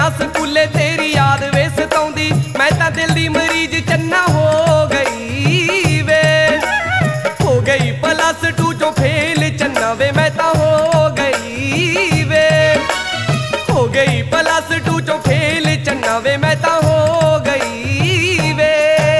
ਸਕੂਲੇ ਤੇਰੀ ਯਾਦ ਵੇ ਸਤਾਉਂਦੀ ਮੈਂ ਤਾਂ ਦਿਲ ਦੀ ਮਰੀਜ਼ ਚੰਨਾ ਹੋ ਗਈ ਵੇ ਹੋ ਗਈ +2 ਚੋਂ ਫੇਲ ਚੰਨਾ ਵੇ ਮੈਂ ਤਾਂ ਹੋ ਗਈ ਵੇ ਹੋ ਗਈ +2 ਚੋਂ ਫੇਲ ਚੰਨਾ ਵੇ ਮੈਂ ਤਾਂ ਹੋ ਗਈ ਵੇ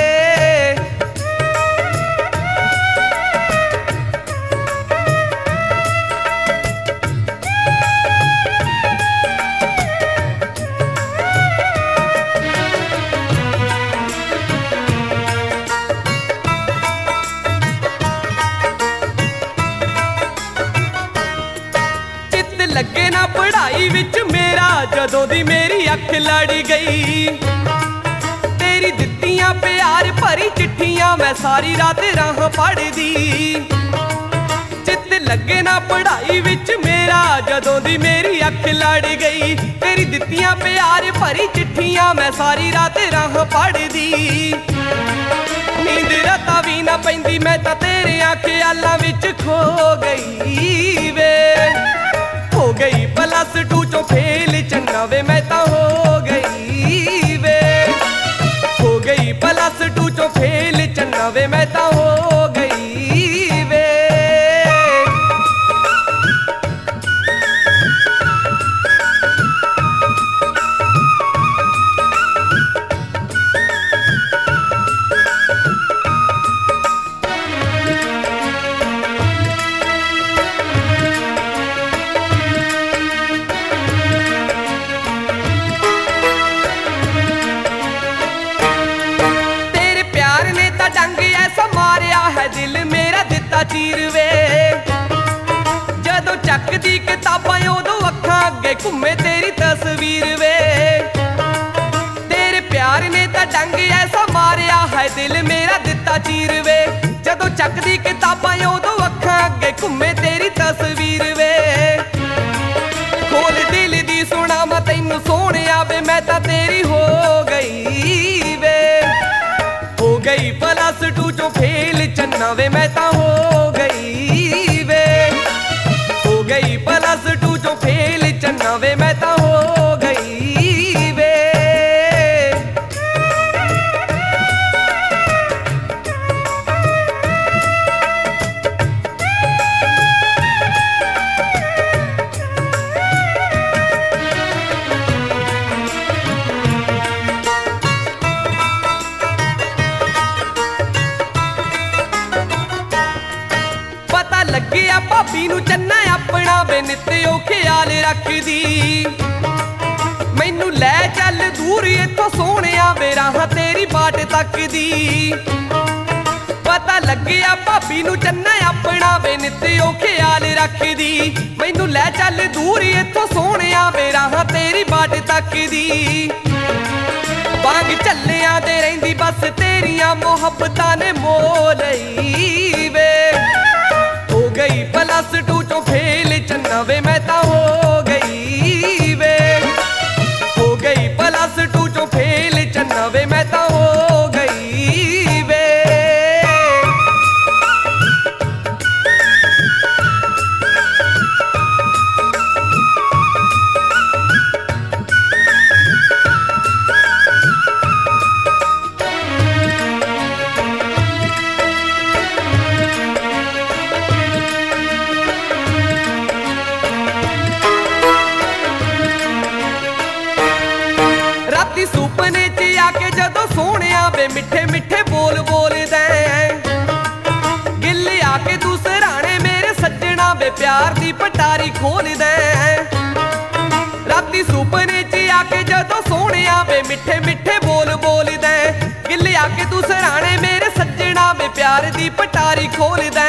ਲੱਗੇ ਨਾ ਪੜ੍ਹਾਈ ਵਿੱਚ ਮੇਰਾ ਜਦੋਂ ਦੀ ਮੇਰੀ ਅੱਖ ਲੜ ਗਈ ਤੇਰੀ ਦਿੱਤੀਆਂ ਪਿਆਰ ਭਰੀ ਚਿੱਠੀਆਂ ਮੈਂ ਸਾਰੀ ਰਾਤ ਰਾਹ ਪੜ੍ਹਦੀ ਚਿੱਤ ਲੱਗੇ ਨਾ ਪੜ੍ਹਾਈ ਵਿੱਚ ਮੇਰਾ ਜਦੋਂ ਦੀ ਮੇਰੀ ਅੱਖ ਲੜ ਗਈ ਤੇਰੀ ਦਿੱਤੀਆਂ ਪਿਆਰ ਭਰੀ ਚਿੱਠੀਆਂ ਮੈਂ ਸਾਰੀ ਰਾਤ ਰਾਹ ਪੜ੍ਹਦੀ ਨੀਂਦ ਰਾਤਾਂ ਵੀ ਨਾ ਪੈਂਦੀ ਮੈਂ ਤਾਂ ਤੇਰਿਆਂ ਖਿਆਲਾਂ ਵਿੱਚ ਖੋ ਗਈ ਵੇ ਹੋ ਗਈ +2 ਚੋਂ ਫੇਲ ਚੰਨਾ ਵੇ ਮੈਂ ਤਾਂ ਹੋ ਗਈ ਵੇ ਹੋ ਗਈ +2 ਚੋਂ ਫੇਲ ਚੰਨਾ ਵੇ ਮੈਂ ਤਾਂ ਹੋ ਗਈ ਵੇ ਦਿਲ ਮੇਰਾ ਦਿੱਤਾ ਚੀਰ ਵੇ ਜਦੋਂ ਚੱਕਦੀ ਕਿਤਾਬਾਂ ਉਦੋਂ ਅੱਖਾਂ ਅੱਗੇ ਘੁੰਮੇ ਤੇਰੀ ਤਸਵੀਰ ਵੇ ਤੇਰੇ ਪਿਆਰ ਨੇ ਤਾਂ ਡੰਗ ਐਸਾ ਮਾਰਿਆ ਹੈ ਦਿਲ ਮੇਰਾ ਦਿੱਤਾ ਚੀਰ ਵੇ ਜਦੋਂ ਚੱਕਦੀ ਕਿਤਾਬਾਂ ਉਦੋਂ ਅੱਖਾਂ ਅੱਗੇ ਘੁੰਮੇ ਤੇਰੀ ਤਸਵੀਰ ਵੇ ਖੋਲ ਦਿਲ ਦੀ ਸੁਣਾ ਮੈਂ ਤੈਨੂੰ ਸੋਹਣਿਆ ਵੇ ਮੈਂ ਤਾਂ ਤੇਰੀ ਹੋ ਗਈ ਵੇ ਹੋ ਗਈ +2 ਚੋਂ ਫੇਲ ਚੰਨਾ ਵੇ ਮੈਂ ਤਾਂ ਹੋ ਗਈ ਵੇ ਹੋ ਗਈ +2 ਚੋਂ ਫੇਲ ਚੰਨਾ ਵੇ ਮੈਂ ਤਾਂ ਹੋ ਗਈ ਵੇ ਲੱਗਿਆ ਭਾਬੀ ਨੂੰ ਚੰਨਾ ਆਪਣਾ ਵੇ ਨਿੱਤ ਉਹ ਖਿਆਲ ਰੱਖਦੀ ਮੈਨੂੰ ਲੈ ਚੱਲ ਦੂਰ ਇੱਥੋਂ ਸੋਹਣਿਆ ਵੇ ਰਾਹਾਂ ਤੇਰੀ ਬਾਟ ਤੱਕਦੀ ਪਤਾ ਲੱਗਿਆ ਭਾਬੀ ਨੂੰ ਚੰਨਾ ਆਪਣਾ ਵੇ ਨਿੱਤ ਉਹ ਖਿਆਲ ਰੱਖਦੀ ਮੈਨੂੰ ਲੈ ਚੱਲ ਦੂਰ ਇੱਥੋਂ ਸੋਹਣਿਆ ਵੇ ਰਾਹਾਂ ਤੇਰੀ ਬਾਟ ਤੱਕਦੀ ਵਾਂਗ ਚੱਲਿਆਂ ਦੇ ਰਹਿੰਦੀ ਬਸ ਤੇਰੀਆਂ ਮੁਹੱਬਤਾਂ ਨੇ ਮੋਹ ਲਈ ਵੇ ਹੋ ਗਈ +2 ਚੋਂ ਫੇਲ ਚੰਨਾ ਵੇ ਮੈਂ ਤਾਂ ਹੋ ਗਈ ਵੇ ਹੋ ਗਈ +2 ਚੋਂ ਫੇਲ ਚੰਨਾ ਵੇ ਮੈਂ ਤਾਂ ਹੋ ਗਈ ਵੇ ਸੁਪਨੇ 'ਚ ਆ ਕੇ ਜਦੋਂ ਸੋਹਣਿਆ ਵੇ ਮਿੱਠੇ ਮਿੱਠੇ ਬੋਲ ਬੋਲਦਾ ਗਿੱਲ ਆ ਕੇ ਤੂੰ ਸਰਾਣੇ ਮੇਰੇ ਸੱਜਣਾ ਵੇ ਪਿਆਰ ਦੀ ਪਟਾਰੀ ਖੋਲਦਾ ਰਾਤੀ ਸੁਪਨੇ 'ਚ ਆ ਕੇ ਜਦੋਂ ਸੋਹਣਿਆ ਵੇ ਮਿੱਠੇ ਮਿੱਠੇ ਬੋਲ ਬੋਲਦਾ ਗਿੱਲ ਆ ਕੇ ਤੂੰ ਸਰਾਣੇ ਮੇਰੇ ਸੱਜਣਾ ਵੇ ਪਿਆਰ ਦੀ ਪਟਾਰੀ ਖੋਲਦਾ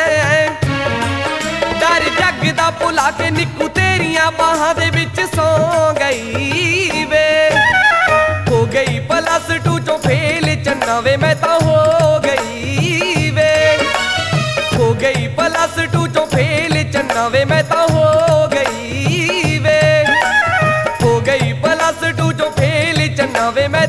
ਡਰ ਜੱਗ ਦਾ ਭੁਲਾ ਕੇ ਨਿੱਕੂ ਤੇਰੀਆਂ ਬਾਹਾਂ ਦੇ ਵਿੱਚ ਸੌ ਗਈ ਵੇ ਹੋ ਗਈ +2 ਚੋਂ ਫੇਲ ਚੰਨਾ ਵੇ ਮੈਂ ਤਾਂ ਹੋ ਗਈ ਵੇ ਹੋ ਗਈ +2 ਚੋਂ ਫੇਲ ਚੰਨਾ ਵੇ ਮੈਂ ਤਾਂ ਹੋ ਗਈ ਵੇ ਹੋ ਗਈ +2 ਚੋਂ ਫੇਲ ਚੰਨਾ ਵੇ ਮੈਂ